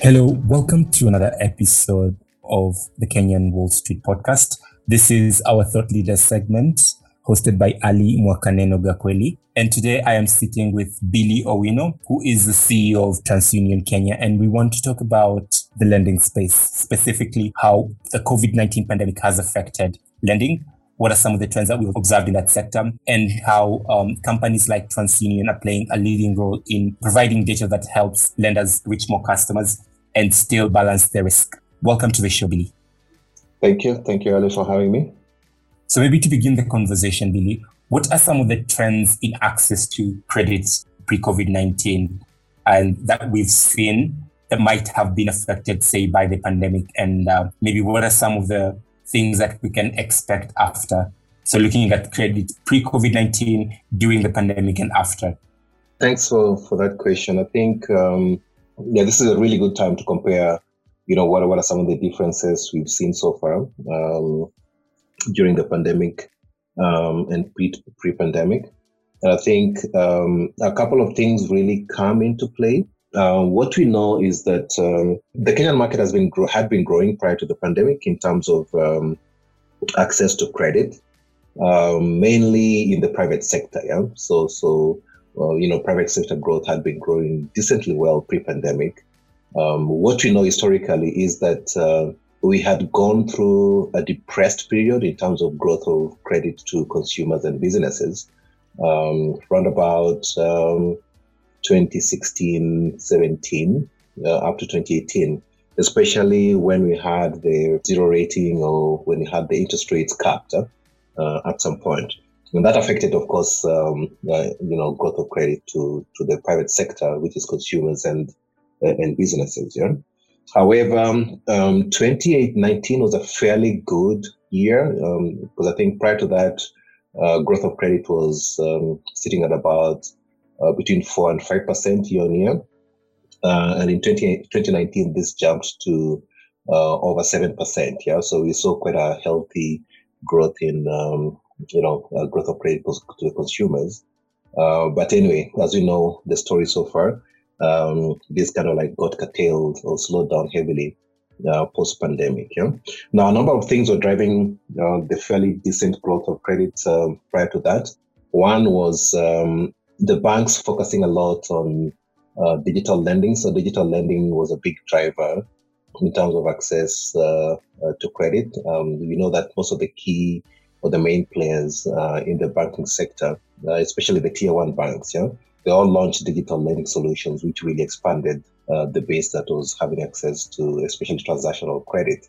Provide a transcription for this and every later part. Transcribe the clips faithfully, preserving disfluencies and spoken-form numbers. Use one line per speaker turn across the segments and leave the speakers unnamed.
Hello, welcome to another episode of the Kenyan Wall Street Podcast. This is our Thought Leaders segment hosted by Ali Mwakaneno Gakweli. And today I am sitting with Billy Owino, who is the C E O of TransUnion Kenya. And we want to talk about the lending space, specifically how the COVID nineteen pandemic has affected lending. What are some of the trends that we've observed in that sector, and how um, companies like TransUnion are playing a leading role in providing data that helps lenders reach more customers and still balance their risk. Welcome to the show, Billy.
Thank you. Thank you, Ali, for having me.
So maybe to begin the conversation, Billy, what are some of the trends in access to credit pre-COVID nineteen and that we've seen that might have been affected, say, by the pandemic? And uh, maybe what are some of the things that we can expect after? So looking at credit pre-COVID nineteen, during the pandemic, and after.
Thanks for, for that question. I think, um, yeah, this is a really good time to compare, you know, what, what are some of the differences we've seen so far um, during the pandemic um, and pre, pre-pandemic. And I think um, a couple of things really come into play. Uh, what we know is that um, the Kenyan market has been grow- had been growing prior to the pandemic in terms of um, access to credit, um, mainly in the private sector. Yeah, so so uh, you know, private sector growth had been growing decently well pre-pandemic. Um, what we know historically is that uh, we had gone through a depressed period in terms of growth of credit to consumers and businesses, um, around about Um, twenty sixteen seventeen uh, up to twenty eighteen, especially when we had the zero rating or when we had the interest rates capped uh, at some point. And that affected, of course, um, uh, you know, growth of credit to, to the private sector, which is consumers and uh, and businesses. Yeah. However, um, twenty nineteen was a fairly good year um, because I think prior to that, uh, growth of credit was um, sitting at about Uh, between four and five percent year on year, uh, and in twenty nineteen this jumped to uh, over seven percent. Yeah, so we saw quite a healthy growth in um, you know uh, growth of credit to the consumers. Uh, but anyway, as you know, the story so far, um, this kind of like got curtailed or slowed down heavily uh, post pandemic. Yeah, now a number of things were driving uh, the fairly decent growth of credit um, prior to that. One was um, the banks focusing a lot on uh, digital lending. So digital lending was a big driver in terms of access uh, uh, to credit. Um, we know that most of the key or the main players uh, in the banking sector, uh, especially the tier one banks, yeah, they all launched digital lending solutions, which really expanded uh, the base that was having access to especially transactional credit.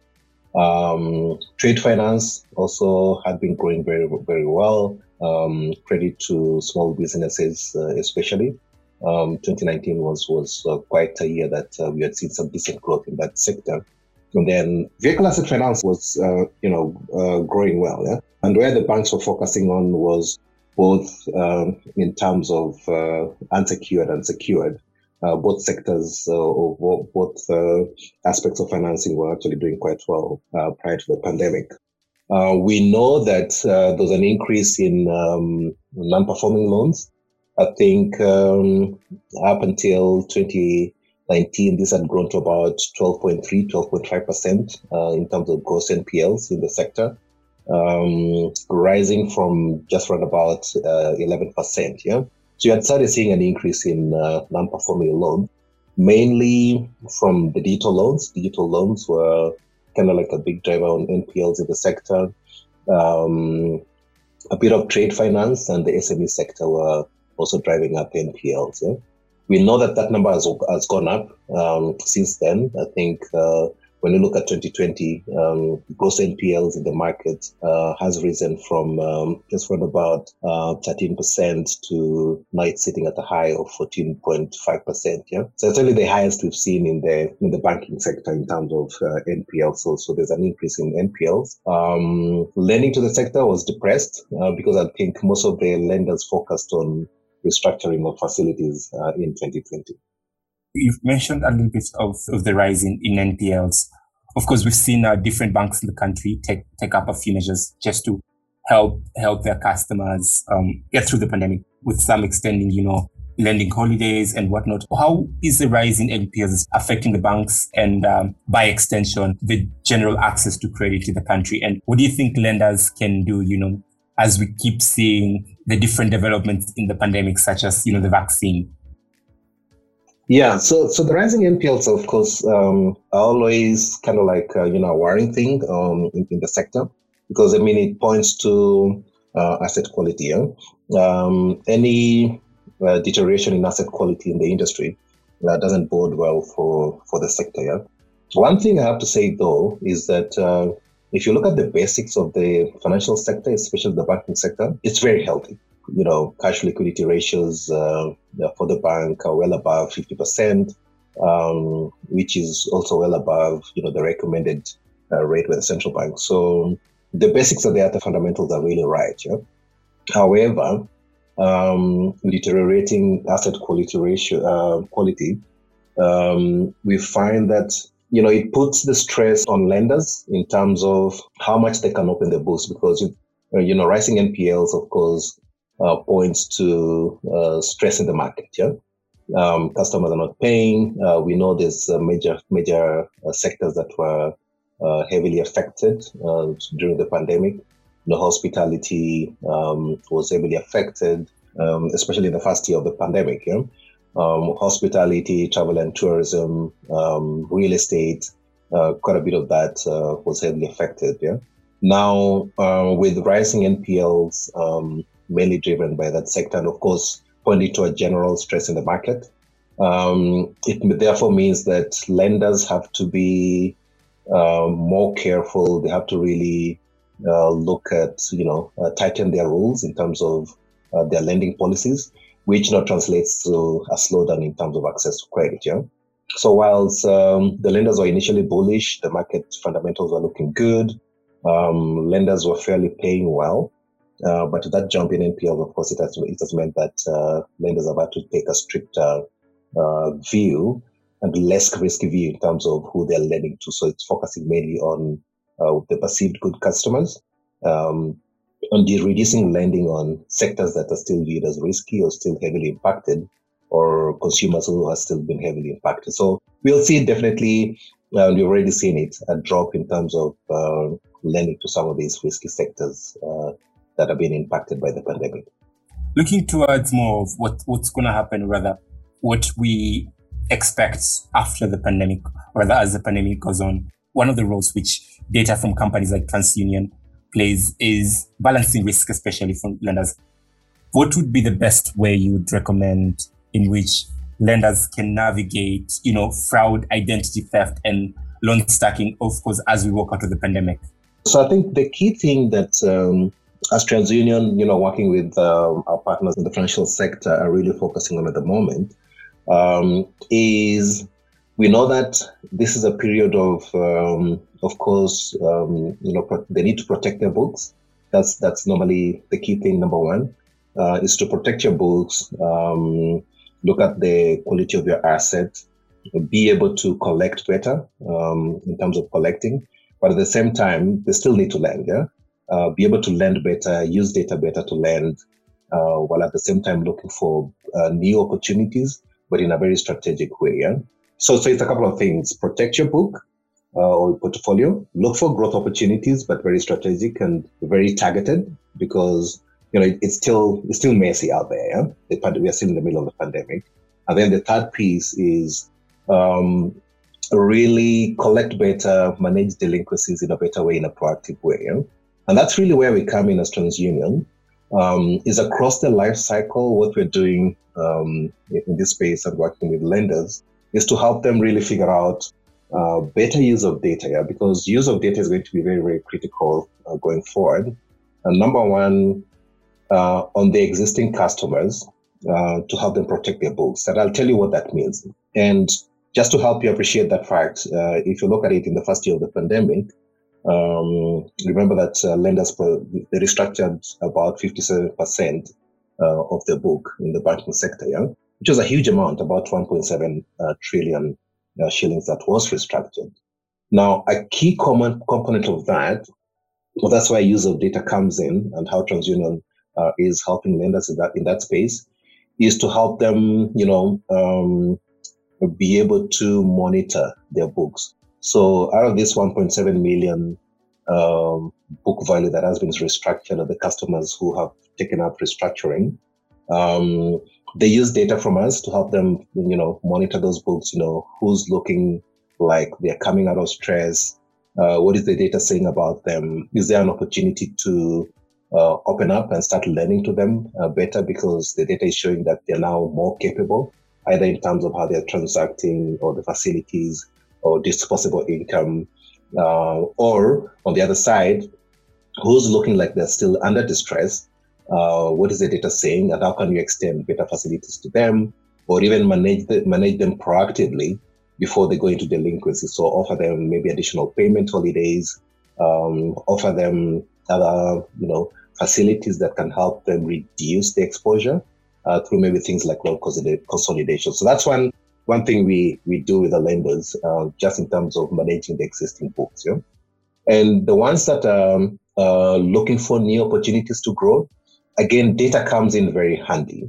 Um, trade finance also had been growing very, very well. Um, credit to small businesses, uh, especially. Um, twenty nineteen was was uh, quite a year that uh, we had seen some decent growth in that sector. And then vehicle asset finance was, uh, you know, uh, growing well. Yeah, and where the banks were focusing on was both um, in terms of uh, unsecured and secured. Uh, both sectors uh, or both uh, aspects of financing were actually doing quite well uh, prior to the pandemic. Uh, we know that uh, there's an increase in um, non-performing loans. I think um, up until twenty nineteen, this had grown to about twelve point three, twelve point five percent uh, in terms of gross N P Ls in the sector, um, rising from just around about uh, eleven percent. Yeah. So you had started seeing an increase in uh, non-performing loans, mainly from the digital loans. Digital loans were kind of like a big driver on N P Ls in the sector. Um, a bit of trade finance and the S M E sector were also driving up N P Ls. Yeah? We know that that number has, has gone up um, since then. I think uh, when you look at twenty twenty, um, gross N P Ls in the market uh, has risen from um, just from about uh, thirteen percent to now it's sitting at a high of fourteen point five percent. Yeah, so it's really the highest we've seen in the in the banking sector in terms of uh, N P Ls. So, so there's an increase in N P Ls. Um, lending to the sector was depressed uh, because I think most of the lenders focused on restructuring of facilities uh, in twenty twenty.
You've mentioned a little bit of, of the rise in, in N P Ls. Of course, we've seen uh, different banks in the country take take up a few measures just to help help their customers um, get through the pandemic, with some extending, you know, lending holidays and whatnot. How is the rise in N P Ls affecting the banks and um, by extension, the general access to credit in the country? And what do you think lenders can do, you know, as we keep seeing the different developments in the pandemic, such as, you know, the vaccine?
Yeah, so so the rising N P Ls, of course, um, are always kind of like, uh, you know, a worrying thing um, in, in the sector, because, I mean, it points to uh, asset quality. Yeah? Um, any uh, deterioration in asset quality in the industry uh, doesn't bode well for, for the sector. Yeah? One thing I have to say, though, is that uh, if you look at the basics of the financial sector, especially the banking sector, it's very healthy. You know, cash liquidity ratios uh, for the bank are well above fifty percent, um, which is also well above, you know, the recommended uh, rate by the central bank. So the basics are there, the fundamentals are really right. Yeah? However, um, deteriorating asset quality ratio uh, quality, um, we find that, you know, it puts the stress on lenders in terms of how much they can open the books, because, you know, rising N P Ls, of course, uh, points to uh, stress in the market. Yeah, um, customers are not paying. Uh, we know there's uh, major major uh, sectors that were uh, heavily affected uh, during the pandemic. The hospitality um, was heavily affected, um, especially in the first year of the pandemic. Yeah? Um, hospitality, travel and tourism, um, real estate, uh, quite a bit of that uh, was heavily affected. Yeah. Now, uh, with rising N P Ls, um, mainly driven by that sector, and of course, pointing to a general stress in the market, um, it therefore means that lenders have to be uh, more careful. They have to really uh, look at, you know, uh, tighten their rules in terms of uh, their lending policies, which now translates to a slowdown in terms of access to credit. Yeah. So whilst um, the lenders were initially bullish, the market fundamentals were looking good, um, lenders were fairly paying well, uh, but that jump in N P L, of course, it has, it has meant that uh, lenders have had to take a stricter uh, view and less risky view in terms of who they're lending to. So it's focusing mainly on uh, the perceived good customers, um, on the reducing lending on sectors that are still viewed as risky or still heavily impacted, or consumers who have still been heavily impacted. So we'll see definitely, uh, we've already seen it, a drop in terms of uh, lending to some of these risky sectors uh, that have been impacted by the pandemic.
Looking towards more of what, what's going to happen, rather, what we expect after the pandemic, or rather as the pandemic goes on, one of the roles which data from companies like TransUnion plays is balancing risk, especially from lenders. What would be the best way you would recommend in which lenders can navigate, you know, fraud, identity theft, and loan stacking, of course, as we walk out of the pandemic?
So I think the key thing that um, as TransUnion, you know, working with um, our partners in the financial sector are really focusing on at the moment um, is we know that this is a period of, um, of course, um, you know, pro- they need to protect their books. That's that's normally the key thing. Number one uh, is to protect your books. Um, look at the quality of your asset. Be able to collect better um, in terms of collecting, but at the same time, they still need to lend. Yeah, uh, be able to lend better, use data better to lend, uh, while at the same time looking for uh, new opportunities, but in a very strategic way. Yeah. So, so it's a couple of things. Protect your book uh, or portfolio. Look for growth opportunities, but very strategic and very targeted, because you know it, it's still it's still messy out there. Yeah? The, we are still in the middle of the pandemic. And then the third piece is um, really collect better, manage delinquencies in a better way, in a proactive way. Yeah? And that's really where we come in as TransUnion. Um, is across the life cycle, what we're doing um, in this space and working with lenders is to help them really figure out uh, better use of data, yeah? Because use of data is going to be very, very critical uh, going forward. And number one, uh, on the existing customers, uh, to help them protect their books. And I'll tell you what that means. And just to help you appreciate that fact, uh, if you look at it in the first year of the pandemic, um, remember that uh, lenders, they restructured about fifty-seven percent uh, of their book in the banking sector, yeah? Which was a huge amount, about one point seven uh, trillion uh, shillings that was restructured. Now, a key common component of that, well, that's where use of data comes in, and how TransUnion uh, is helping lenders in that in that space, is to help them, you know, um, be able to monitor their books. So out of this one point seven million um, book value that has been restructured, of the customers who have taken up restructuring, um, they use data from us to help them, you know, monitor those books, you know, who's looking like they're coming out of stress. Uh, what is the data saying about them? Is there an opportunity to uh, open up and start learning to them uh, better, because the data is showing that they're now more capable, either in terms of how they're transacting or the facilities or disposable income, uh, or on the other side, who's looking like they're still under distress. Uh, what is the data saying, and how can you extend better facilities to them, or even manage the, manage them proactively before they go into delinquency? So offer them maybe additional payment holidays, um, offer them other, you know, facilities that can help them reduce the exposure uh, through maybe things like loan consolidation. So that's one one thing we we do with the lenders, uh, just in terms of managing the existing books. Yeah? And the ones that are uh, looking for new opportunities to grow, again, data comes in very handy,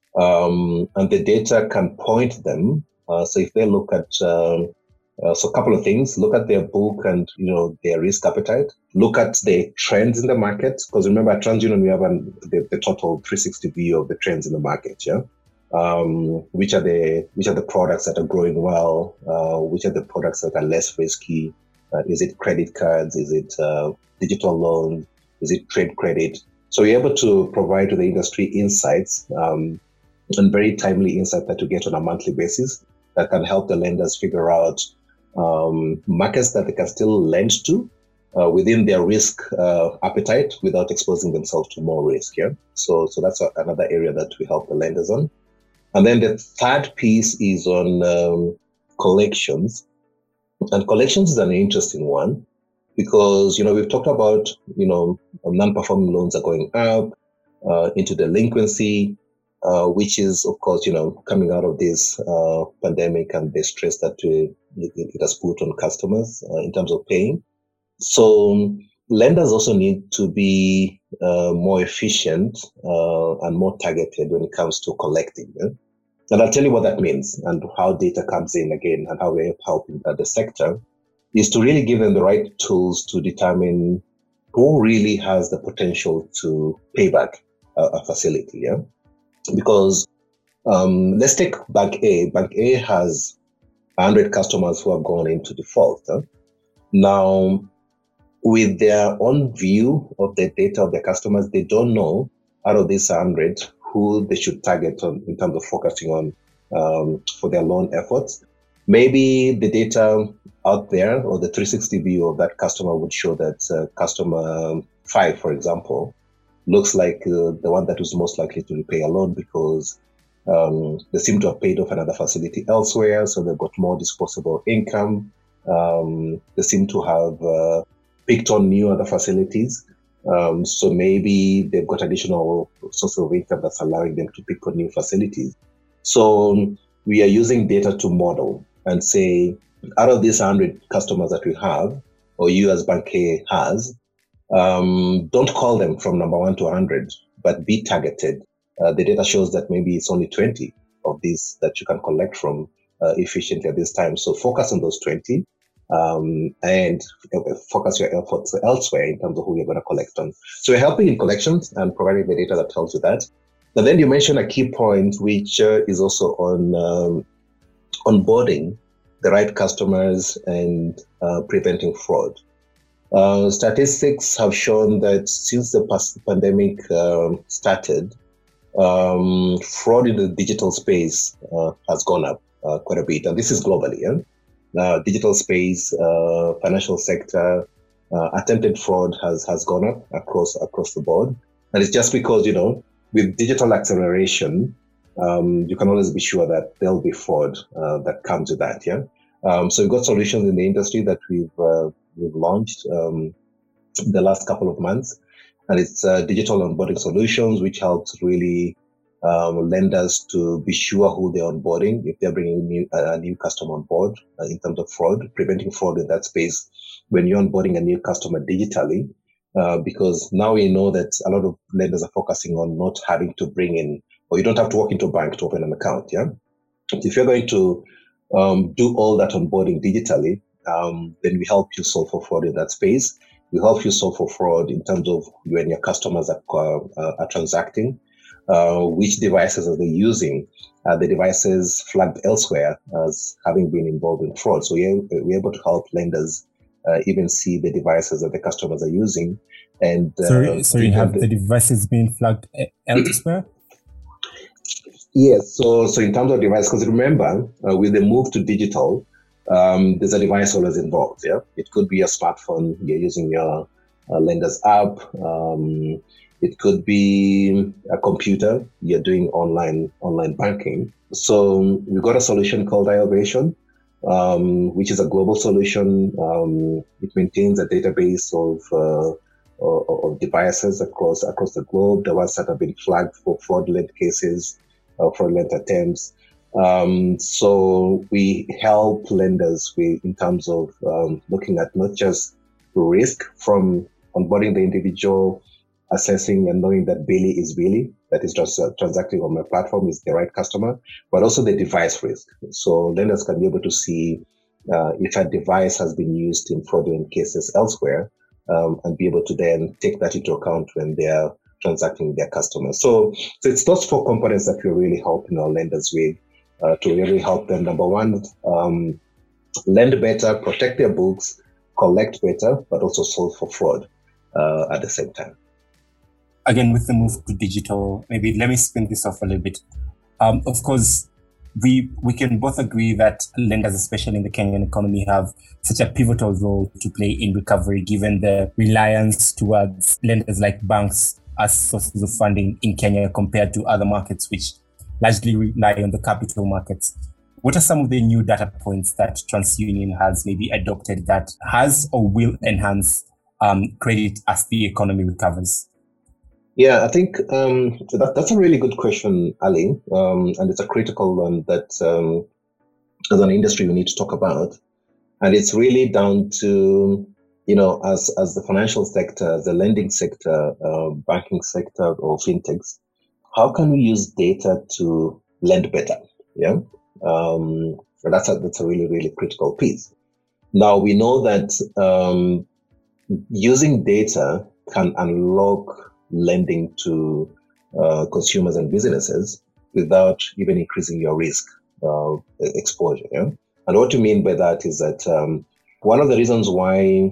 um, and the data can point them. Uh, so if they look at, um, uh, so a couple of things, look at their book and, you know, their risk appetite, look at the trends in the market. Because remember, at TransUnion, we have an, the, the total three sixty view of the trends in the market. Yeah. Um, which are the, which are the products that are growing well? Uh, which are the products that are less risky? Uh, is it credit cards? Is it uh, digital loans? Is it trade credit? So we're able to provide to the industry insights, um, and very timely insight that we get on a monthly basis that can help the lenders figure out um, markets that they can still lend to uh, within their risk uh, appetite without exposing themselves to more risk. Yeah. So, so that's a, another area that we help the lenders on. And then the third piece is on um, collections. And collections is an interesting one because, you know, we've talked about, you know, non-performing loans are going up uh, into delinquency, uh, which is, of course, you know, coming out of this uh, pandemic and the stress that uh, it, it has put on customers uh, in terms of paying. So lenders also need to be uh, more efficient uh, and more targeted when it comes to collecting. Yeah? And I'll tell you what that means and how data comes in again and how we're helping the sector is to really give them the right tools to determine who really has the potential to pay back a, a facility. Yeah, because um, let's take Bank A. Bank A has one hundred customers who have gone into default. Huh? Now, with their own view of the data of their customers, they don't know out of these one hundred who they should target on in terms of focusing on um, for their loan efforts. Maybe the data out there or the three sixty view of that customer would show that uh, customer five, for example, looks like uh, the one that was most likely to repay a loan because um, they seem to have paid off another facility elsewhere, so they've got more disposable income. Um, they seem to have uh, picked on new other facilities. Um, so maybe they've got additional source of income that's allowing them to pick on new facilities. So we are using data to model and say, out of these one hundred customers that we have, or you as Bank A has, um, don't call them from number one to one hundred, but be targeted. Uh, the data shows that maybe it's only twenty of these that you can collect from uh, efficiently at this time. So focus on those twenty. Um, and focus your efforts elsewhere in terms of who you're going to collect on. So we're helping in collections and providing the data that tells you that. But then you mentioned a key point, which uh, is also on um, onboarding the right customers and uh, preventing fraud. Uh, statistics have shown that since the past pandemic um, started, um, fraud in the digital space uh, has gone up uh, quite a bit. And this is globally, yeah? Uh, digital space, uh, financial sector, uh, attempted fraud has, has gone up across across the board. And it's just because, you know, with digital acceleration, um, you can always be sure that there'll be fraud uh, that comes with that, yeah? Um, so we've got solutions in the industry that we've, uh, we've launched um, in the last couple of months. And it's uh, digital onboarding solutions, which helps really Um, lenders to be sure who they're onboarding if they're bringing new, uh, a new customer on board uh, in terms of fraud, preventing fraud in that space when you're onboarding a new customer digitally, uh, because now we know that a lot of lenders are focusing on not having to bring in or you don't have to walk into a bank to open an account. Yeah. If you're going to um, do all that onboarding digitally, um, then we help you solve for fraud in that space. We help you solve for fraud in terms of when your customers are, uh, are transacting, uh, which devices are they using? Are the devices flagged elsewhere as having been involved in fraud? So we're, we're able to help lenders uh, even see the devices that the customers are using. And uh,
sorry, sorry, have the, the devices been flagged elsewhere?
Yes. So, so in terms of device, because remember, uh, with the move to digital, um, there's a device always involved. Yeah, it could be a smartphone. You're using your uh, lender's app. Um, it could be a computer. You're doing online online banking. So we've got a solution called iovation, um, which is a global solution. Um, it maintains a database of uh, of devices across across the globe. The ones that have been flagged for fraudulent cases. Uh, fraudulent attempts. Um, so we help lenders with, in terms of um, looking at not just risk from onboarding the individual, assessing and knowing that Billy is Billy, that is just uh, transacting on my platform is the right customer, but also the device risk. So lenders can be able to see uh, if a device has been used in fraudulent cases elsewhere, um, and be able to then take that into account when they're transacting with their customers. So, so it's those four components that we're really helping our lenders with uh, to really help them. Number one, um, lend better, protect their books, collect better, but also solve for fraud uh, at the same time.
Again, with the move to digital, maybe let me spin this off a little bit. Um, of course, we we can both agree that lenders, especially in the Kenyan economy, have such a pivotal role to play in recovery, given the reliance towards lenders like banks as sources of funding in Kenya compared to other markets, which largely rely on the capital markets. What are some of the new data points that TransUnion has maybe adopted that has or will enhance um, credit as the economy recovers?
Yeah, I think um, that, that's a really good question, Ali, um, and it's a critical one that um, as an industry we need to talk about. And it's really down to, you know, as as the financial sector, the lending sector, uh, banking sector, or fintechs, how can we use data to lend better? Yeah, um, that's a that's a really really critical piece. Now we know that um, using data can unlock lending to uh, consumers and businesses without even increasing your risk uh, exposure. Yeah? And what you mean by that is that um, one of the reasons why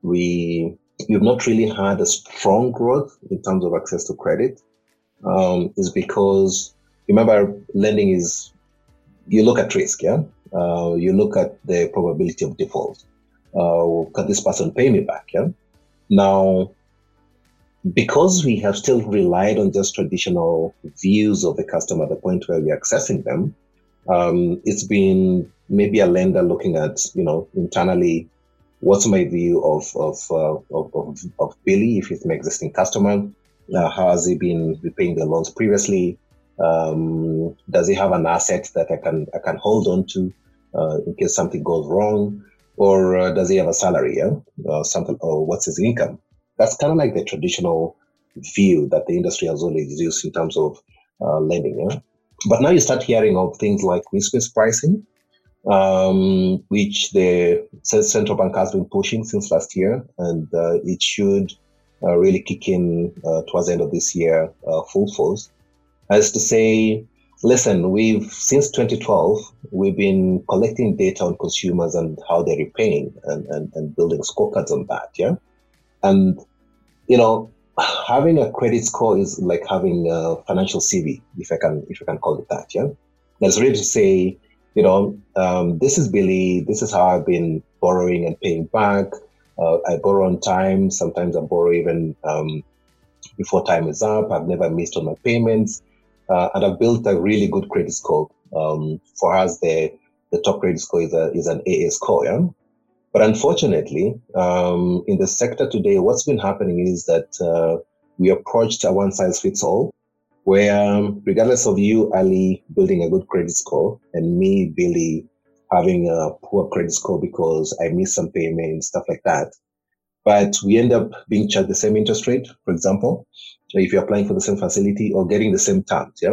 we we've not really had a strong growth in terms of access to credit um, is because, remember, lending is, you look at risk, yeah? Uh, you look at the probability of default. Uh, can this person pay me back, yeah? Now, because we have still relied on just traditional views of the customer at the point where we're accessing them, um, it's been maybe a lender looking at, you know, internally, what's my view of of uh, of, of, of Billy, if he's an existing customer? Uh, how has he been repaying the loans previously? Um, does he have an asset that I can I can hold on to uh, in case something goes wrong? Or uh, does he have a salary? Yeah, uh, something. Or what's his income? That's kind of like the traditional view that the industry has always used in terms of uh, lending. Yeah? But now you start hearing of things like risk-based pricing, um, which the central bank has been pushing since last year, and uh, it should uh, really kick in uh, towards the end of this year, uh, full force. As to say, listen, we've since twenty twelve, we've been collecting data on consumers and how they're repaying, and, and, and building scorecards on that. Yeah, and you know, having a credit score is like having a financial C V, if I can, if I can call it that. Yeah, that's really to say, you know, um, this is Billy. This is how I've been borrowing and paying back. Uh, I borrow on time. Sometimes I borrow even um, before time is up. I've never missed on my payments, uh, and I've built a really good credit score. Um, for us, the the top credit score is a is an A A score. Yeah. But unfortunately, um, in the sector today, what's been happening is that uh, we approached a one-size-fits-all, where regardless of you, Ali, building a good credit score, and me, Billy, having a poor credit score because I missed some payments, stuff like that, but we end up being charged the same interest rate, for example, if you're applying for the same facility or getting the same terms, yeah?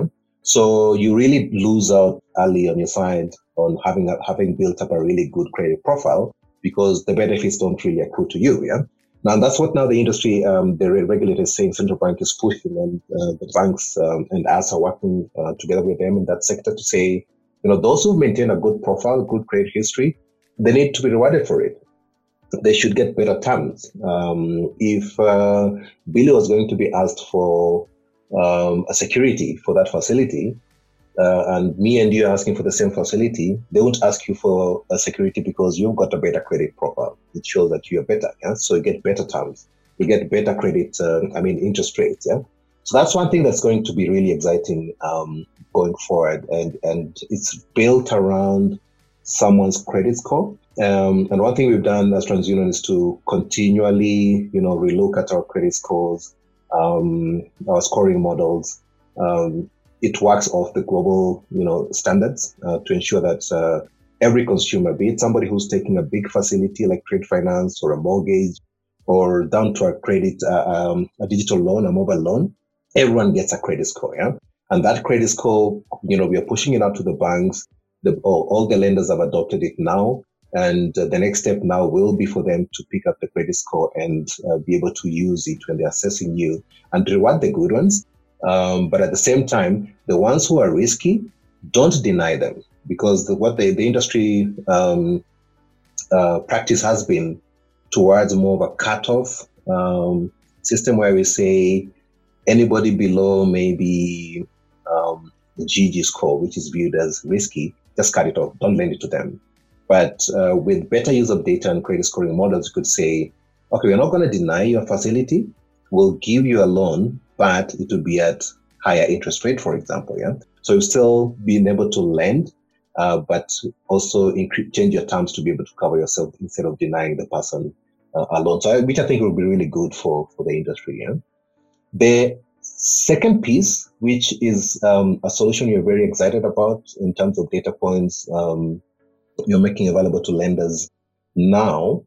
So you really lose out early on your side on having a, having built up a really good credit profile because the benefits don't really accrue to you. Yeah. Now that's what now the industry, um, the regulator is saying, central bank is pushing, and uh, the banks um, and us are working uh, together with them in that sector to say, you know, those who maintain a good profile, good credit history, they need to be rewarded for it. They should get better terms. Um, if uh, Billy was going to be asked for um, a security for that facility, uh, and me and you are asking for the same facility, they won't ask you for a security because you've got a better credit profile. It shows that you're better. Yeah? So you get better terms. You get better credit, uh, I mean, interest rates. Yeah. So that's one thing that's going to be really exciting um, going forward. And, and it's built around someone's credit score. Um, and one thing we've done as TransUnion is to continually, you know, relook at our credit scores, um, our scoring models. Um, it works off the global, you know, standards uh, to ensure that uh, every consumer, be it somebody who's taking a big facility like trade finance or a mortgage, or down to a credit, uh, um, a digital loan, a mobile loan, everyone gets a credit score. Yeah, and that credit score, you know, we are pushing it out to the banks. The, all, all the lenders have adopted it now. And uh, the next step now will be for them to pick up the credit score and uh, be able to use it when they're assessing you and reward the good ones. Um, but at the same time, the ones who are risky, don't deny them, because the, what the, the industry um, uh, practice has been towards more of a cutoff um, system where we say anybody below maybe um, the G G score, which is viewed as risky, just cut it off. Don't lend it to them. But uh, with better use of data and credit scoring models, you could say, okay, we're not going to deny your facility. We'll give you a loan, but it will be at higher interest rate, for example. Yeah. So you'll still being able to lend, uh, but also increase, change your terms to be able to cover yourself instead of denying the person uh, a loan. So, which I think will be really good for, for the industry. Yeah. The second piece, which is um, a solution you're very excited about in terms of data points, um, you're making available to lenders now,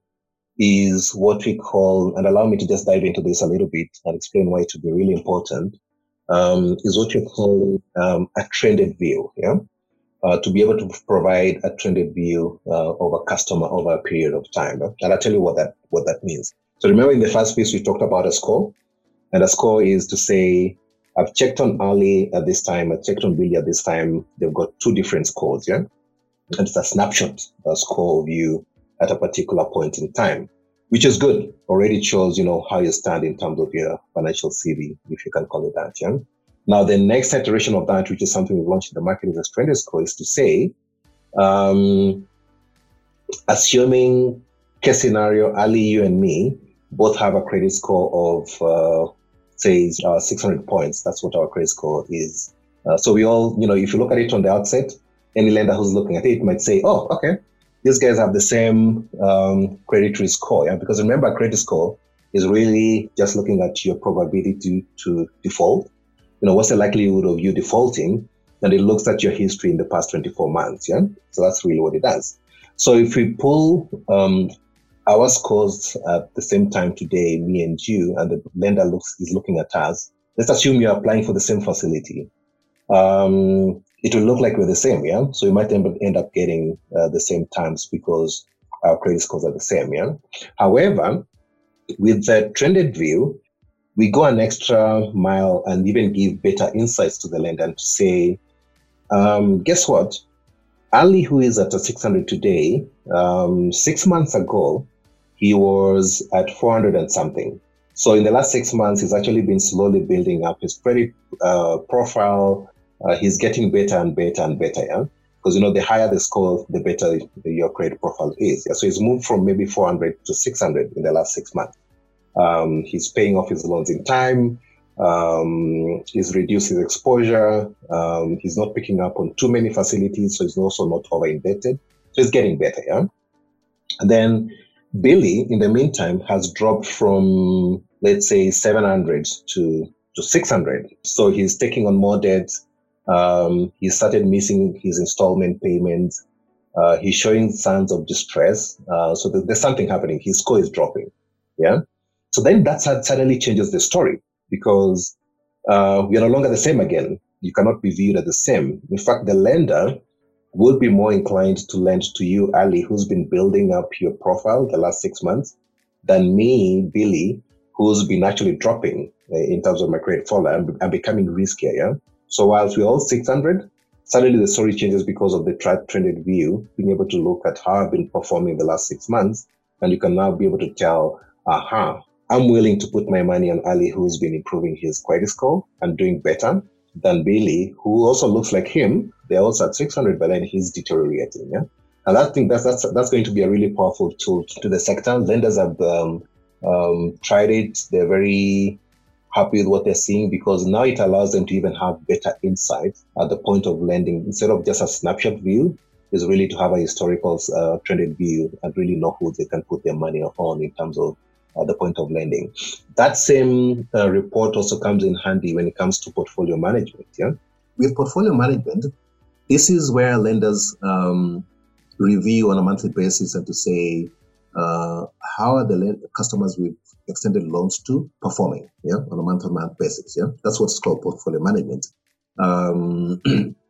is what we call, and allow me to just dive into this a little bit and explain why it would be really important, um, is what you call um, a trended view, yeah? Uh, to be able to provide a trended view uh, of a customer over a period of time. And I'll tell you what that what that means. So remember in the first piece, we talked about a score, and a score is to say, I've checked on Ali at this time, I've checked on Billy at this time, they've got two different scores, yeah? And it's a snapshot, a score of you at a particular point in time, which is good. Already it shows, you know, how you stand in terms of your financial C V, if you can call it that. Yeah. Now, the next iteration of that, which is something we've launched in the market, is a trended score, is to say, um, assuming case scenario, Ali, you and me both have a credit score of, uh, say, uh, six hundred points. That's what our credit score is. Uh, so we all, you know, if you look at it on the outset, any lender who's looking at it might say, oh, okay, these guys have the same um, credit risk score. Yeah? Because remember, credit score is really just looking at your probability to, to default. You know, what's the likelihood of you defaulting? And it looks at your history in the past twenty-four months. Yeah. So that's really what it does. So if we pull um, our scores at the same time today, me and you, and the lender looks is looking at us, let's assume you're applying for the same facility. Um, it will look like we're the same, yeah? So you might end up getting uh, the same terms because our credit scores are the same, yeah? However, with the trended view, we go an extra mile and even give better insights to the lender and to say, um, guess what? Ali, who is at a six hundred today, um, six months ago, he was at four hundred and something. So in the last six months, he's actually been slowly building up his credit uh, profile. Uh, he's getting better and better and better, yeah? Because, you know, the higher the score, the better your credit profile is. Yeah? So he's moved from maybe four hundred to six hundred in the last six months. Um, he's paying off his loans in time. Um, he's reduced his exposure. Um, he's not picking up on too many facilities, so he's also not over indebted. So he's getting better, yeah? And then Billy, in the meantime, has dropped from, let's say, seven hundred to, to six hundred. So he's taking on more debt. Um, he started missing his installment payments. Uh, he's showing signs of distress. Uh, so th- there's something happening. His score is dropping. Yeah. So then that suddenly changes the story because uh, we are no longer the same again. you cannot be viewed as the same. In fact, the lender would be more inclined to lend to you, Ali, who's been building up your profile the last six months, than me, Billy, who's been actually dropping uh, in terms of my credit follow and, and becoming riskier. Yeah. So whilst we're all six hundred, suddenly the story changes because of the trended view, being able to look at how I've been performing the last six months. And you can now be able to tell, aha, I'm willing to put my money on Ali, who's been improving his credit score and doing better, than Billy, who also looks like him. They're also at six hundred, but then he's deteriorating. Yeah. And I think that's, that's, that's going to be a really powerful tool to the sector. Lenders have um, um, tried it. They're very happy with what they're seeing because now it allows them to even have better insight at the point of lending. Instead of just a snapshot view, is really to have a historical uh, trended view and really know who they can put their money on in terms of uh, the point of lending. That same uh, report also comes in handy when it comes to portfolio management. Yeah, with portfolio management, this is where lenders um, review on a monthly basis and to say uh, how are the le- customers we've extended loans to performing, yeah, on a month-to-month basis. Yeah, that's what's called portfolio management. Um,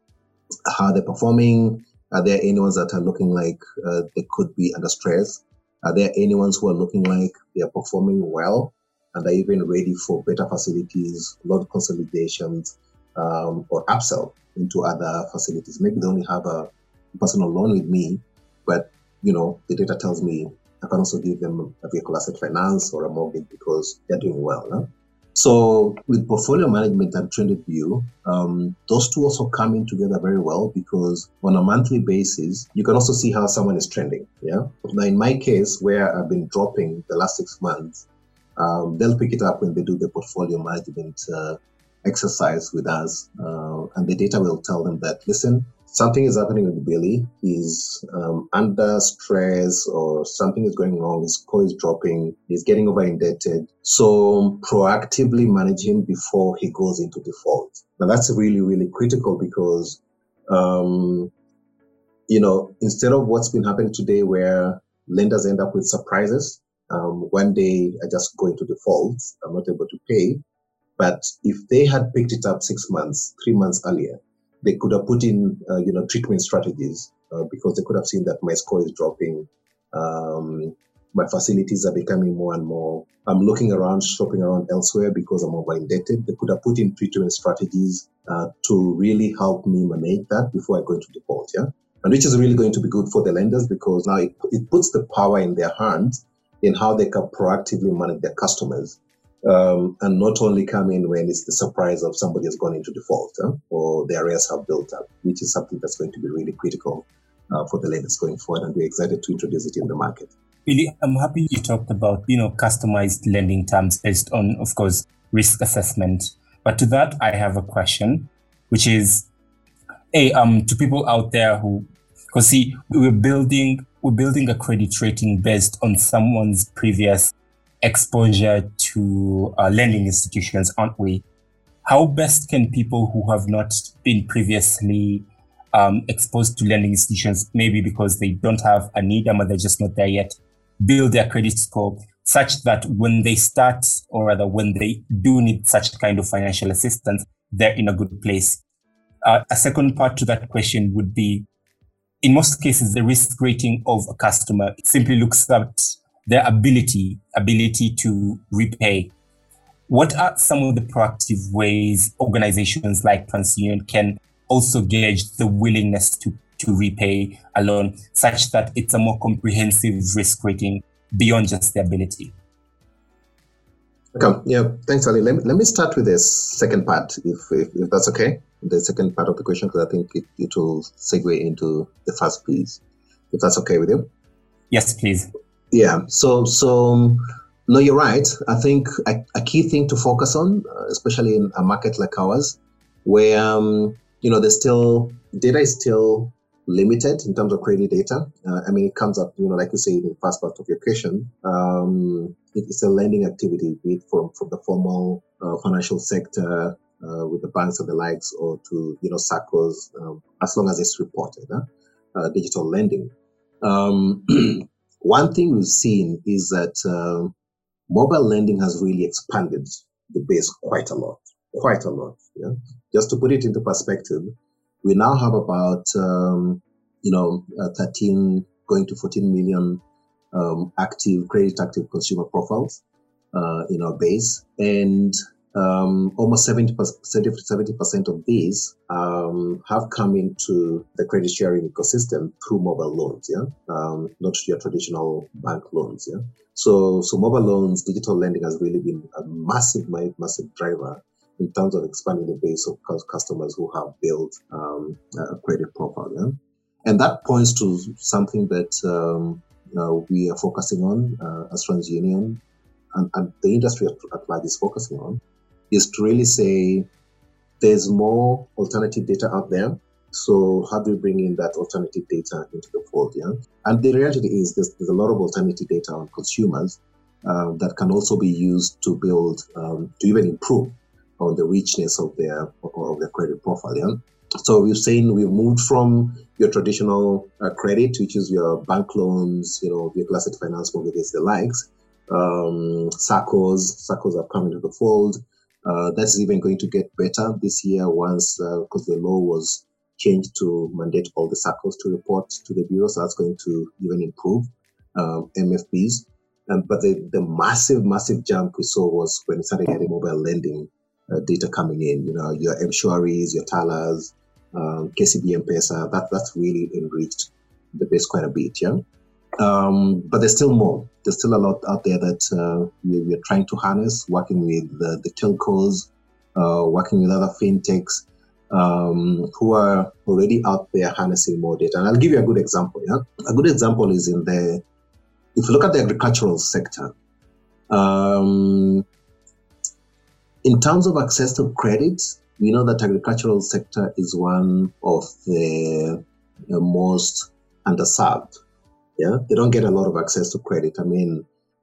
how they're performing. Are there any ones that are looking like uh, they could be under stress? Are there any ones who are looking like they are performing well and are even ready for better facilities, loan consolidations, um, or upsell into other facilities? Maybe they only have a personal loan with me, but you know the data tells me I can also give them a vehicle asset finance or a mortgage because they're doing well. Huh? So with portfolio management and trended view, um, those two also come in together very well because on a monthly basis, you can also see how someone is trending. Yeah. Now, in my case, where I've been dropping the last six months, um, they'll pick it up when they do the portfolio management uh, exercise with us. Uh, and the data will tell them that, listen, something is happening with Billy. He's um, under stress or something is going wrong. His score is dropping. He's getting over indebted. So proactively manage him before he goes into default. Now that's really, really critical because, um, you know, instead of what's been happening today where lenders end up with surprises, um, one day I just go into default. I'm not able to pay. But if they had picked it up six months, three months earlier, they could have put in, uh, you know, treatment strategies uh, because they could have seen that my score is dropping. Um, my facilities are becoming more and more. I'm looking around, shopping around elsewhere because I'm over indebted. They could have put in treatment strategies uh, to really help me manage that before I go into default. Yeah, and which is really going to be good for the lenders because now it, it puts the power in their hands in how they can proactively manage their customers. Um, and not only come in when it's the surprise of somebody has gone into default huh? or the arrears have built up, which is something that's going to be really critical uh, for the lenders going forward. And we're excited to introduce it in the market.
Billy, I'm happy you talked about, you know, customized lending terms based on, of course, risk assessment. But to that, I have a question, which is, hey, um, to people out there who, because see, we're building, we're building a credit rating based on someone's previous exposure to uh, lending institutions, aren't we? How best can people who have not been previously um, exposed to lending institutions, maybe because they don't have a need or they're just not there yet, build their credit score such that when they start, or rather when they do need such kind of financial assistance, they're in a good place? Uh, a second part to that question would be, in most cases, the risk rating of a customer simply looks at their ability, ability to repay. What are some of the proactive ways organizations like TransUnion can also gauge the willingness to, to repay a loan such that it's a more comprehensive risk rating beyond just the ability?
Okay. Yeah, thanks, Ali. Let me, let me start with this second part, if, if, if that's okay. The second part of the question, because I think it, it will segue into the first piece, if that's okay with you.
Yes, please.
Yeah, so so no, you're right. I think a, a key thing to focus on, uh, especially in a market like ours, where um, you know there's still data is still limited in terms of credit data. Uh, I mean, it comes up, you know, like you say in the first part of your question, um, it, it's a lending activity, be it from from the formal uh, financial sector uh, with the banks and the likes, or to you know S A C Os, um, as long as it's reported, huh? uh, digital lending. Um, One thing we've seen is that uh, mobile lending has really expanded the base quite a lot. quite a lot. Yeah, just to put it into perspective, we now have about um, you know uh, thirteen going to fourteen million um, active credit active consumer profiles uh, in our base, and um, almost seventy percent of these um, have come into the credit sharing ecosystem through mobile loans, yeah, um, not your traditional bank loans, yeah. So, so mobile loans, digital lending has really been a massive, massive driver in terms of expanding the base of customers who have built um, a credit profile, yeah. And that points to something that um, you know, we are focusing on uh, as TransUnion, and, and the industry at large is focusing on, is to really say there's more alternative data out there. So how do we bring in that alternative data into the fold? Yeah, and the reality is there's, there's a lot of alternative data on consumers uh, that can also be used to build, um, to even improve on the richness of their of their credit profile. Yeah. So we've seen we've moved from your traditional uh, credit, which is your bank loans, you know, your classic finance mortgages, the likes. Um, S A C Os, S A C Os have come into the fold. Uh, that's even going to get better this year once, because uh, the law was changed to mandate all the S A C Os to report to the bureau. So that's going to even improve um, M F Bs. Um, but the, the massive, massive jump we saw was when we started getting mobile lending uh, data coming in. You know, your M-Shuaries, your Talas, um, K C B M-Pesa. That that's really enriched the base quite a bit. Yeah. Um, but there's still more. There's still a lot out there that uh, we, we're trying to harness, working with the, the telcos, uh, working with other fintechs um, who are already out there harnessing more data. And I'll give you a good example. Yeah, a good example is in the, if you look at the agricultural sector, um, in terms of access to credit, we know that agricultural sector is one of the, the most underserved. Yeah, they don't get a lot of access to credit. I mean,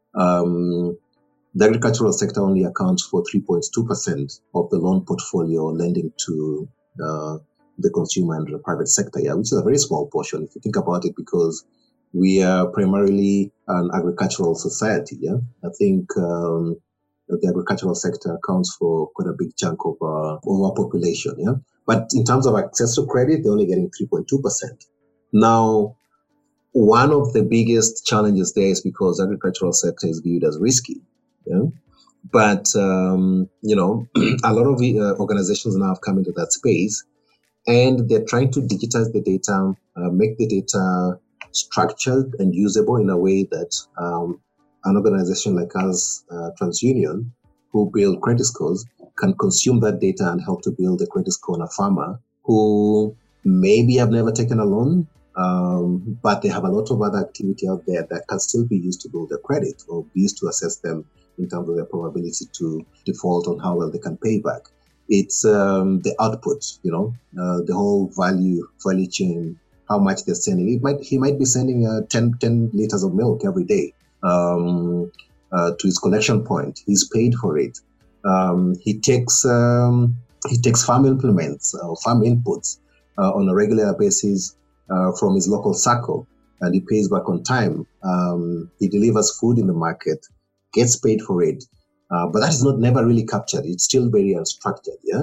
um, the agricultural sector only accounts for three point two percent of the loan portfolio lending to uh, the consumer and the private sector, yeah, which is a very small portion if you think about it, because we are primarily an agricultural society, yeah. I think um, the agricultural sector accounts for quite a big chunk of our, of our population, yeah. But in terms of access to credit, they're only getting three point two percent. Now, one of the biggest challenges there is because the agricultural sector is viewed as risky. Yeah? But, um, you know, a lot of uh, organizations now have come into that space, and they're trying to digitize the data, uh, make the data structured and usable in a way that um, an organization like us, uh, TransUnion, who build credit scores, can consume that data and help to build a credit score on a farmer who maybe have never taken a loan, Um, but they have a lot of other activity out there that can still be used to build their credit or be used to assess them in terms of their probability to default on how well they can pay back. It's um, the output, you know, uh, the whole value value chain, how much they're sending. It might he might be sending uh, ten, ten liters of milk every day um, uh, to his collection point. He's paid for it. Um, he takes um, he takes farm implements or uh, farm inputs uh, on a regular basis. Uh, from his local circle, and he pays back on time. Um, he delivers food in the market, gets paid for it, uh, but that is not never really captured. It's still very unstructured. Yeah,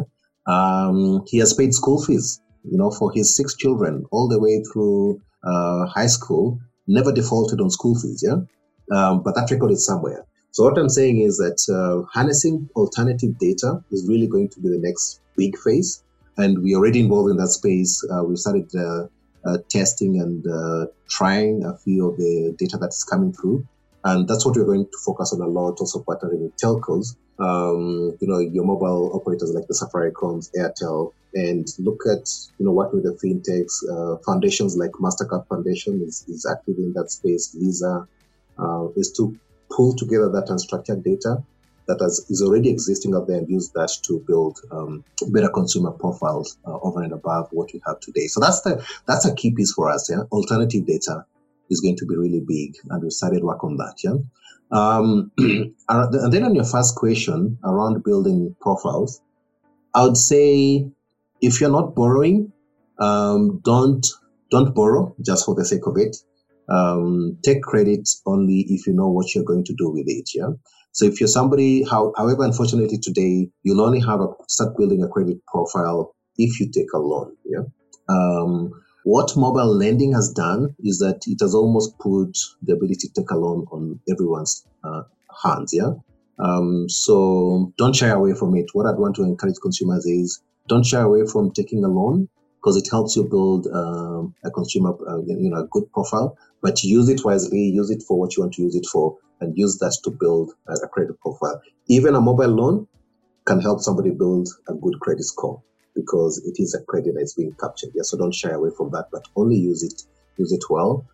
um, he has paid school fees, you know, for his six children all the way through uh, high school. Never defaulted on school fees. Yeah, um, but that record is somewhere. So what I'm saying is that uh, harnessing alternative data is really going to be the next big phase, and we're already involved in that space. Uh, we started. Uh, Uh, testing and uh, trying a few of the data that's coming through. And that's what we're going to focus on a lot, also partnering with telcos, um, you know, your mobile operators like the Safaricom's, Airtel, and look at, you know, working with the fintechs, uh, foundations like MasterCard Foundation is, is active in that space, Visa, uh, is to pull together that unstructured data that has, is already existing out there and use that to build um, better consumer profiles uh, over and above what we have today. So that's the that's a key piece for us. Yeah, alternative data is going to be really big, and we started work on that. Yeah, um, and then on your first question around building profiles, I would say if you're not borrowing, um, don't don't borrow just for the sake of it. Um, take credit only if you know what you're going to do with it. Yeah. So if you're somebody, how, however, unfortunately today, you'll only have a start building a credit profile if you take a loan. Yeah. Um, what mobile lending has done is that it has almost put the ability to take a loan on everyone's uh, hands. Yeah. Um, so don't shy away from it. What I'd want to encourage consumers is don't shy away from taking a loan, because it helps you build um, a consumer, uh, you know, a good profile. But use it wisely. Use it for what you want to use it for, and use that to build a, a credit profile. Even a mobile loan can help somebody build a good credit score, because it is a credit that's being captured. Yeah, so don't shy away from that, but only use it, use it well.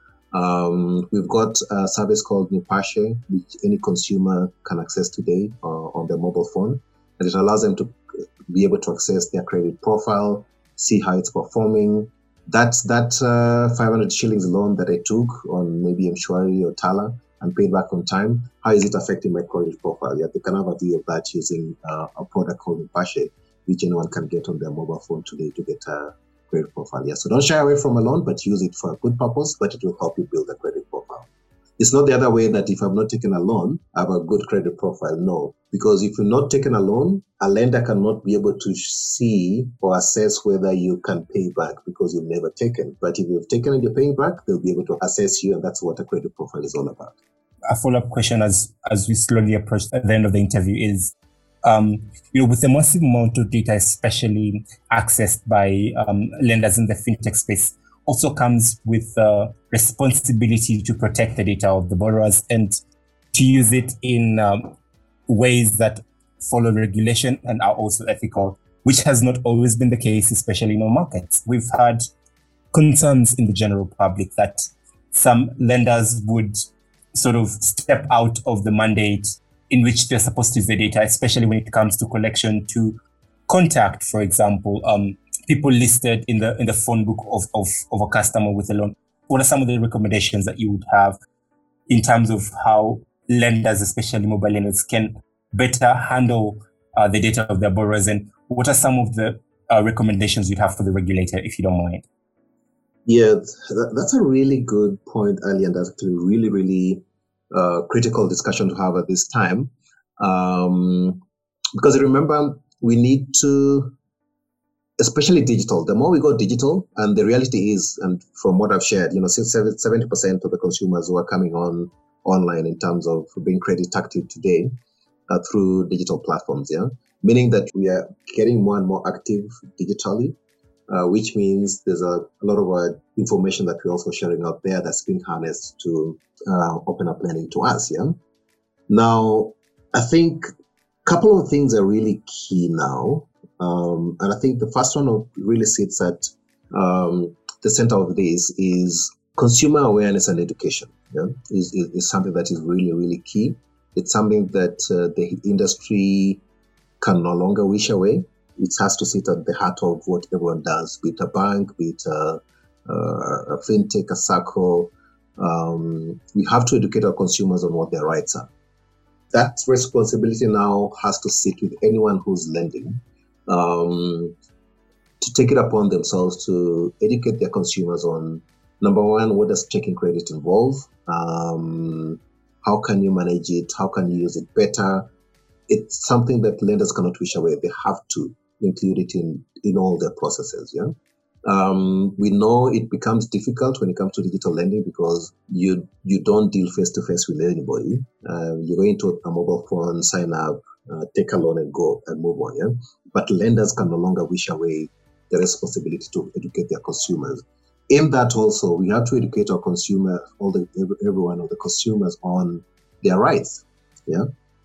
Um, we've got a service called Nipashe, which any consumer can access today uh, on their mobile phone, and it allows them to be able to access their credit profile, see how it's performing. That's that uh, five hundred shillings loan that I took on maybe M-Shwari or Tala and paid back on time. How is it affecting my credit profile? Yeah, they can have a view of that using uh, a product called Nipashe, which anyone can get on their mobile phone today to get a credit profile. Yeah, so don't shy away from a loan, but use it for a good purpose, but it will help you build a credit profile. It's not the other way that if I've not taken a loan, I have a good credit profile. No, because if you're not taking a loan, a lender cannot be able to see or assess whether you can pay back because you've never taken. But if you've taken and you're paying back, they'll be able to assess you, and that's what a credit profile is all about.
A follow-up question as as we slowly approach at the end of the interview is, um, you know, with the massive amount of data, especially accessed by um, lenders in the fintech space, also comes with uh, responsibility to protect the data of the borrowers and to use it in um, ways that follow regulation and are also ethical, which has not always been the case, especially in our markets. We've had concerns in the general public that some lenders would sort of step out of the mandate in which they're supposed to use the data, especially when it comes to collection, to contact, for example, um, people listed in the in the phone book of, of, of a customer with a loan. What are some of the recommendations that you would have in terms of how lenders, especially mobile lenders, can better handle uh, the data of their borrowers? And what are some of the uh, recommendations you'd have for the regulator, if you don't mind?
Yeah, that, that's a really good point, Ali, and that's actually really, really uh, critical discussion to have at this time. Um, because remember, we need to, especially digital, the more we go digital, and the reality is, and from what I've shared, you know, seventy percent of the consumers who are coming on online in terms of being credit active today are through digital platforms, yeah? Meaning that we are getting more and more active digitally, uh, which means there's a, a lot of uh, information that we're also sharing out there that's being harnessed to uh, open up lending to us, yeah? Now, I think a couple of things are really key now. Um, and I think the first one really sits at um, the center of this is consumer awareness and education. Yeah? Is, is, is something that is really, really key. It's something that uh, the industry can no longer wish away. It has to sit at the heart of what everyone does, be it a bank, be it a, a fintech, a circle. Um, we have to educate our consumers on what their rights are. That responsibility now has to sit with anyone who's lending. Um, to take it upon themselves to educate their consumers on, number one, what does checking credit involve? Um, how can you manage it? How can you use it better? It's something that lenders cannot wish away. They have to include it in, in all their processes. Yeah. Um, we know it becomes difficult when it comes to digital lending because you you don't deal face to face with anybody. Uh, you go into a mobile phone, sign up, uh, take a loan, and go and move on. Yeah. But lenders can no longer wish away the responsibility to educate their consumers. In that also, we have to educate our consumers, all the every, every one of the consumers on their rights. Yeah.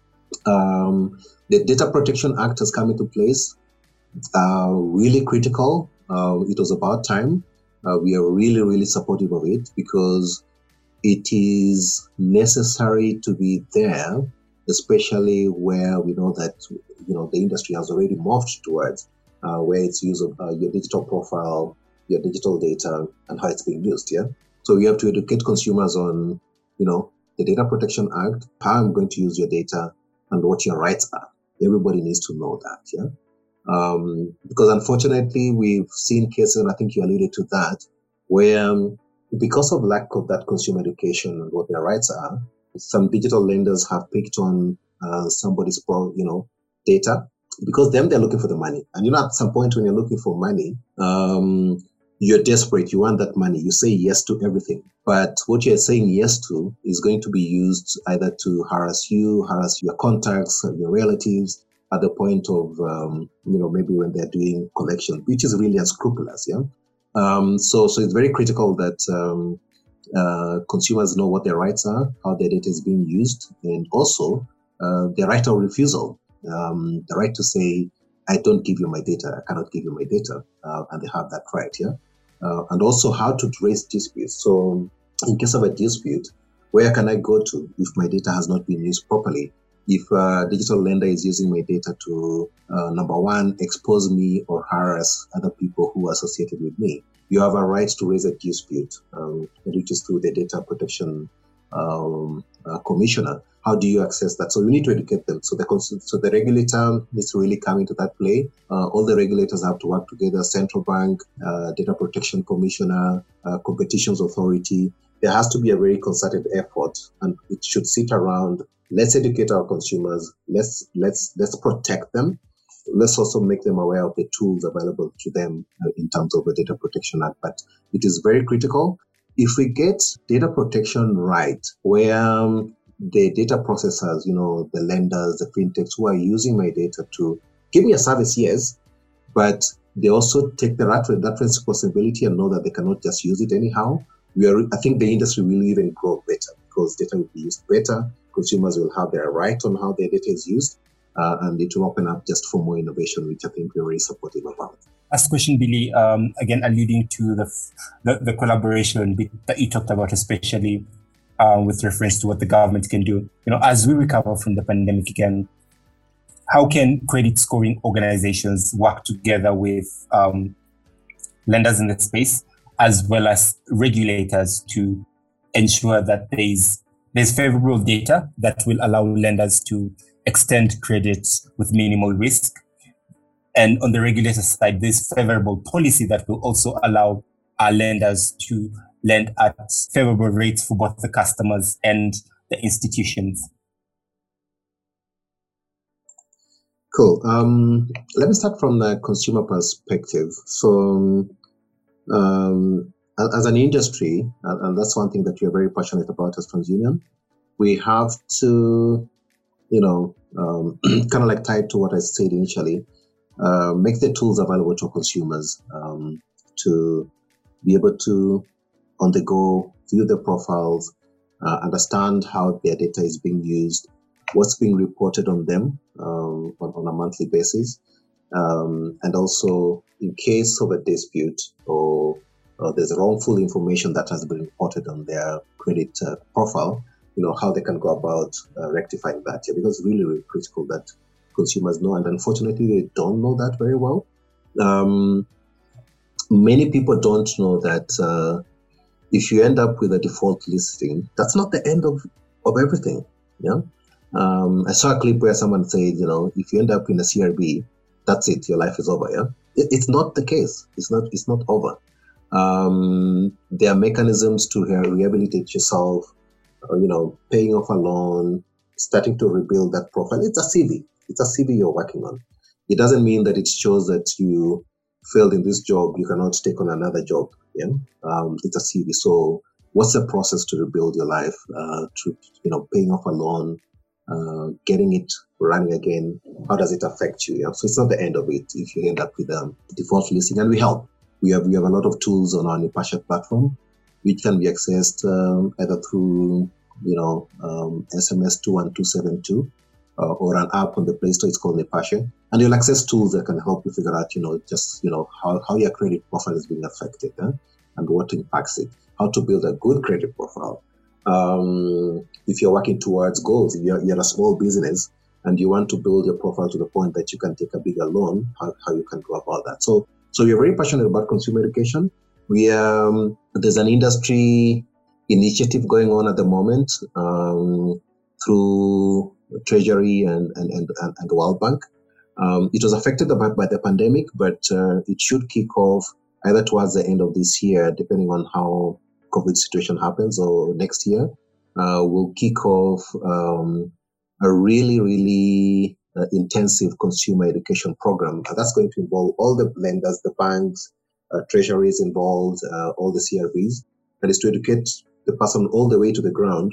Um, the Data Protection Act has come into place. Uh, really critical. Uh, it was about time. Uh, we are really, really supportive of it because it is necessary to be there, especially where we know that you know the industry has already morphed towards uh, where it's use of uh, your digital profile, your digital data, and how it's being used. Yeah. So we have to educate consumers on, you know, the Data Protection Act, how I'm going to use your data, and what your rights are. Everybody needs to know that. Yeah. Um, because unfortunately, we've seen cases, and I think you alluded to that, where um, because of lack of that consumer education and what their rights are, some digital lenders have picked on uh, somebody's, pro, you know, data, because them, they're looking for the money. And you know, at some point when you're looking for money, um, you're desperate, you want that money, you say yes to everything. But what you're saying yes to is going to be used either to harass you, harass your contacts, your relatives, at the point of, um, you know, maybe when they're doing collection, which is really unscrupulous, yeah? Um, so, so it's very critical that um, uh, consumers know what their rights are, how their data is being used, and also uh, their right of refusal, um, the right to say, I don't give you my data, I cannot give you my data, uh, and they have that right, yeah? Uh, and also how to raise disputes. So in case of a dispute, where can I go to if my data has not been used properly? If a digital lender is using my data to, uh, number one, expose me or harass other people who are associated with me, you have a right to raise a dispute, um, which is through the Data Protection um, uh, Commissioner. How do you access that? So you need to educate them. So the so the regulator needs to really come into that play. Uh, all the regulators have to work together: Central Bank, uh, Data Protection Commissioner, uh, Competitions Authority. There has to be a very concerted effort, and it should sit around. Let's educate our consumers. Let's let's let's protect them. Let's also make them aware of the tools available to them uh, in terms of the Data Protection Act. But it is very critical. If we get data protection right, where um, the data processors, you know, the lenders, the fintechs who are using my data to give me a service, yes, but they also take the that, that responsibility and know that they cannot just use it anyhow. We are, I think the industry will even grow better because data will be used better. Consumers will have their right on how their data is used, uh, and it will open up just for more innovation, which I think we're very supportive about.
Last question, Billy, um, again, alluding to the, the, the collaboration bit that you talked about, especially uh, with reference to what the government can do. You know, as we recover from the pandemic again, how can credit scoring organizations work together with um, lenders in the space, as well as regulators, to ensure that there's there's favorable data that will allow lenders to extend credits with minimal risk? And on the regulator side, there's favorable policy that will also allow our lenders to lend at favorable rates for both the customers and the institutions.
Cool. Um, let me start from the consumer perspective. So um, as an industry, and that's one thing that we're very passionate about as TransUnion, we have to, you know, um, kind of like tied to what I said initially, uh, make the tools available to consumers um, to be able to, on the go, view their profiles, uh, understand how their data is being used, what's being reported on them um, on, on a monthly basis, um, and also in case of a dispute or, or there's wrongful information that has been reported on their credit uh, profile, you know, how they can go about uh, rectifying that. Yeah, because it's really, really critical that consumers know, and unfortunately they don't know that very well. Um, many people don't know that uh, if you end up with a default listing, that's not the end of, of everything. Yeah. Um, I saw a clip where someone said, you know, if you end up in a C R B, that's it, your life is over. Yeah. It, it's not the case. It's not, it's not over. Um, there are mechanisms to rehabilitate yourself, uh, you know, paying off a loan, starting to rebuild that profile. It's a C V. It's a C V you're working on. It doesn't mean that it shows that you failed in this job, you cannot take on another job. Yeah, um, it's a C V. So, what's the process to rebuild your life? Uh, to you know, paying off a loan, uh, getting it running again. How does it affect you? Yeah? So it's not the end of it if you end up with a default listing, and we help. We have we have a lot of tools on our Nipasha platform, which can be accessed um, either through you know um, S M S two one two seven two. Uh, or an app on the Play Store. It's called Nipasha, and you'll access tools that can help you figure out, you know, just you know how, how your credit profile is being affected, eh? And what impacts it. How to build a good credit profile. Um, if you're working towards goals, if you're, you're a small business and you want to build your profile to the point that you can take a bigger loan, how, how you can go about that. So, so we're very passionate about consumer education. We um, there's an industry initiative going on at the moment um, through Treasury and and, and, and the World Bank. Um, it was affected by, by the pandemic, but uh, it should kick off either towards the end of this year, depending on how COVID situation happens, or next year. Uh, we'll kick off um, a really, really uh, intensive consumer education program. And that's going to involve all the lenders, the banks, uh, treasuries involved, uh, all the C R Bs. And it's to educate the person all the way to the ground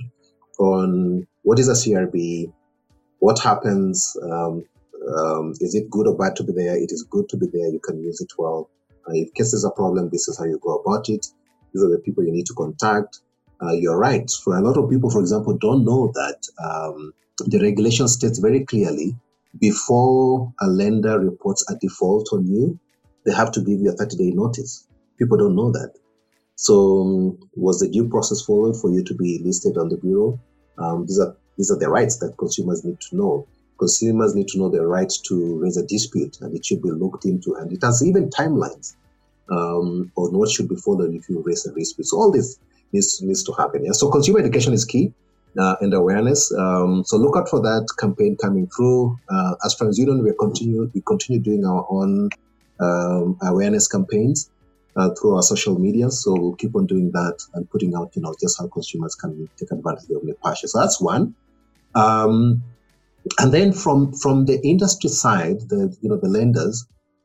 on what is a C R B, what happens, um, um, is it good or bad to be there? It is good to be there. You can use it well. Uh, if case is a problem, this is how you go about it. These are the people you need to contact. Uh, you're right. For a lot of people, for example, don't know that um, the regulation states very clearly before a lender reports a default on you, they have to give you a thirty-day notice. People don't know that. So um, was the due process followed for you to be listed on the bureau? Um, these are these are the rights that consumers need to know. Consumers need to know the right to raise a dispute, and it should be looked into. And it has even timelines um, on what should be followed if you raise a dispute. So all this needs, needs to happen. Yeah? So consumer education is key uh, and awareness. Um, so look out for that campaign coming through. Uh, as TransUnion, we continue we continue doing our own um, awareness campaigns uh, through our social media. So we'll keep on doing that and putting out, you know, just how consumers can take advantage of the purchase. So that's one. Um, And then from, from the industry side, the you know the lenders,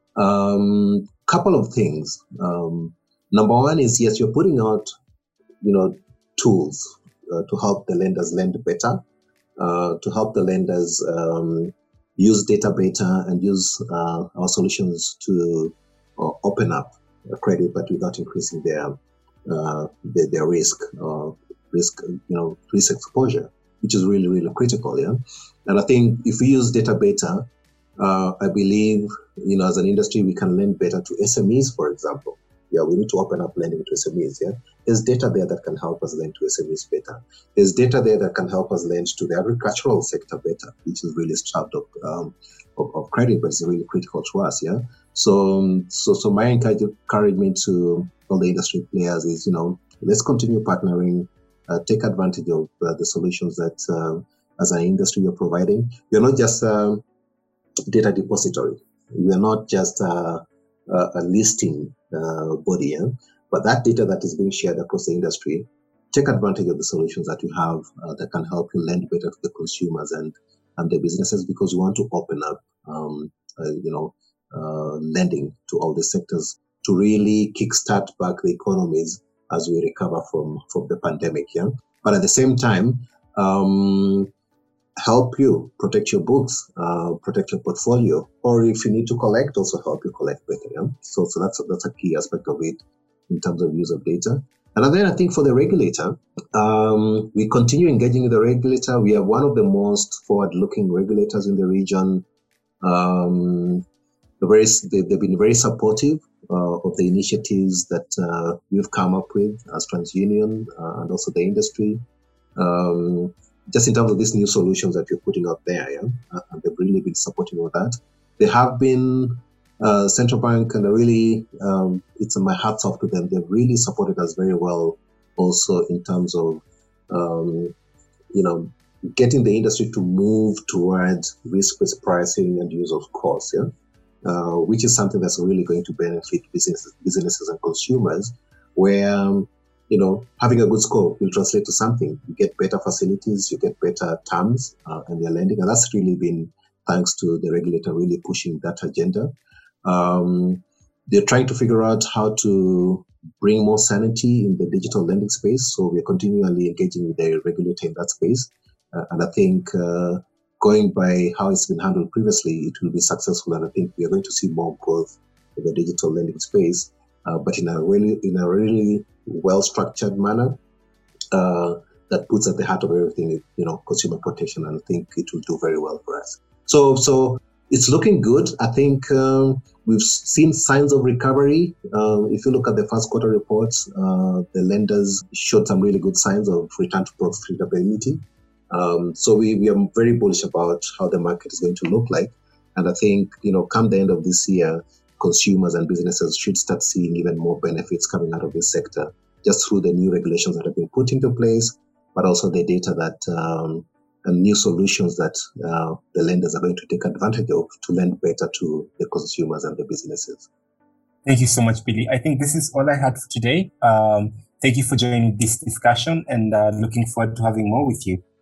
um, couple of things. Um, number one is yes, you're putting out you know tools uh, to help the lenders lend better, uh, to help the lenders um, use data better and use uh, our solutions to uh, open up credit, but without increasing their uh, their, their risk uh, risk you know risk exposure, which is really really critical. Yeah. And I think if we use data better, uh, I believe, you know, as an industry, we can lend better to S M Es, for example. Yeah, we need to open up lending to S M Es. Yeah, there's data there that can help us lend to S M Es better. There's data there that can help us lend to the agricultural sector better, which is really starved of, um, of, of credit, but it's really critical to us. Yeah. So, so, so my encouragement to all the industry players is, you know, let's continue partnering, uh, take advantage of uh, the solutions that. Uh, As an industry, you're providing. You're not just a data depository. You're not just a, a, a listing uh, body, yeah? But that data that is being shared across the industry, take advantage of the solutions that you have uh, that can help you lend better to the consumers and, and the businesses, because we want to open up, um, uh, you know, uh, lending to all the sectors to really kickstart back the economies as we recover from, from the pandemic, yeah? But at the same time, um, help you protect your books, uh, protect your portfolio, or if you need to collect, also help you collect better. Yeah? So, so that's a, that's a key aspect of it in terms of use of data. And then I think for the regulator, um, we continue engaging with the regulator. We are one of the most forward-looking regulators in the region. Um, very, they, they've been very supportive uh, of the initiatives that uh, we've come up with as TransUnion uh, and also the industry. Um, just in terms of these new solutions that you're putting out there, yeah, uh, and they've really been supportive of that. They have been uh, central bank, and really, um, it's my hats off to them. They've really supported us very well, also in terms of, um, you know, getting the industry to move towards risk-based pricing and use of costs, yeah, uh, which is something that's really going to benefit businesses, businesses and consumers, where um, you know, having a good score will translate to something. You get better facilities, you get better terms, uh, and your lending. And that's really been thanks to the regulator really pushing that agenda. Um, they're trying to figure out how to bring more sanity in the digital lending space. So we're continually engaging with the regulator in that space. Uh, and I think uh, going by how it's been handled previously, it will be successful. And I think we are going to see more growth in the digital lending space, uh, but in a really, in a really well-structured manner uh, that puts at the heart of everything, you know, consumer protection, and I think it will do very well for us. So, so it's looking good. I think um, we've seen signs of recovery. Uh, if you look at the first quarter reports, uh, the lenders showed some really good signs of return to profitability. Um, so we, we are very bullish about how the market is going to look like, and I think, you know, come the end of this year, consumers and businesses should start seeing even more benefits coming out of this sector, just through the new regulations that have been put into place, but also the data that um, and new solutions that uh, the lenders are going to take advantage of to lend better to the consumers and the businesses.
Thank you so much, Billy. I think this is all I had for today. Um, thank you for joining this discussion, and uh, looking forward to having more with you.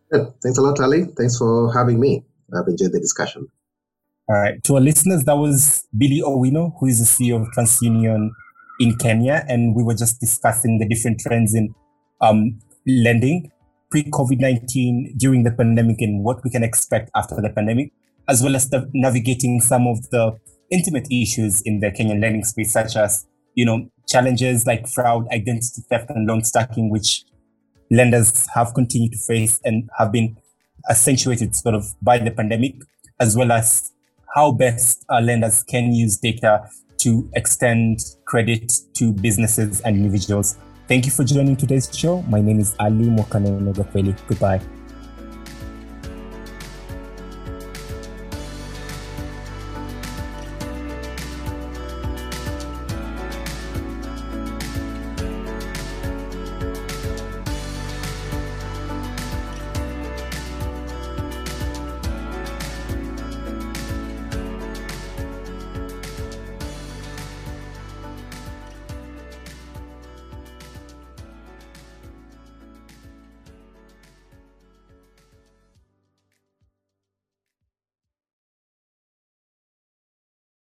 Yeah, thanks a lot, Ali. Thanks for having me. I've enjoyed the discussion.
All right. To our listeners, that was Billy Owino, who is the C E O of TransUnion in Kenya. And we were just discussing the different trends in um, lending pre-COVID nineteen, during the pandemic, and what we can expect after the pandemic, as well as the, navigating some of the intimate issues in the Kenyan lending space, such as, you know, challenges like fraud, identity theft, and loan stacking, which lenders have continued to face and have been accentuated sort of by the pandemic, as well as how best uh, lenders can use data to extend credit to businesses and individuals. Thank you for joining today's show. My name is Ali Mwakaneno Gakweli. Goodbye.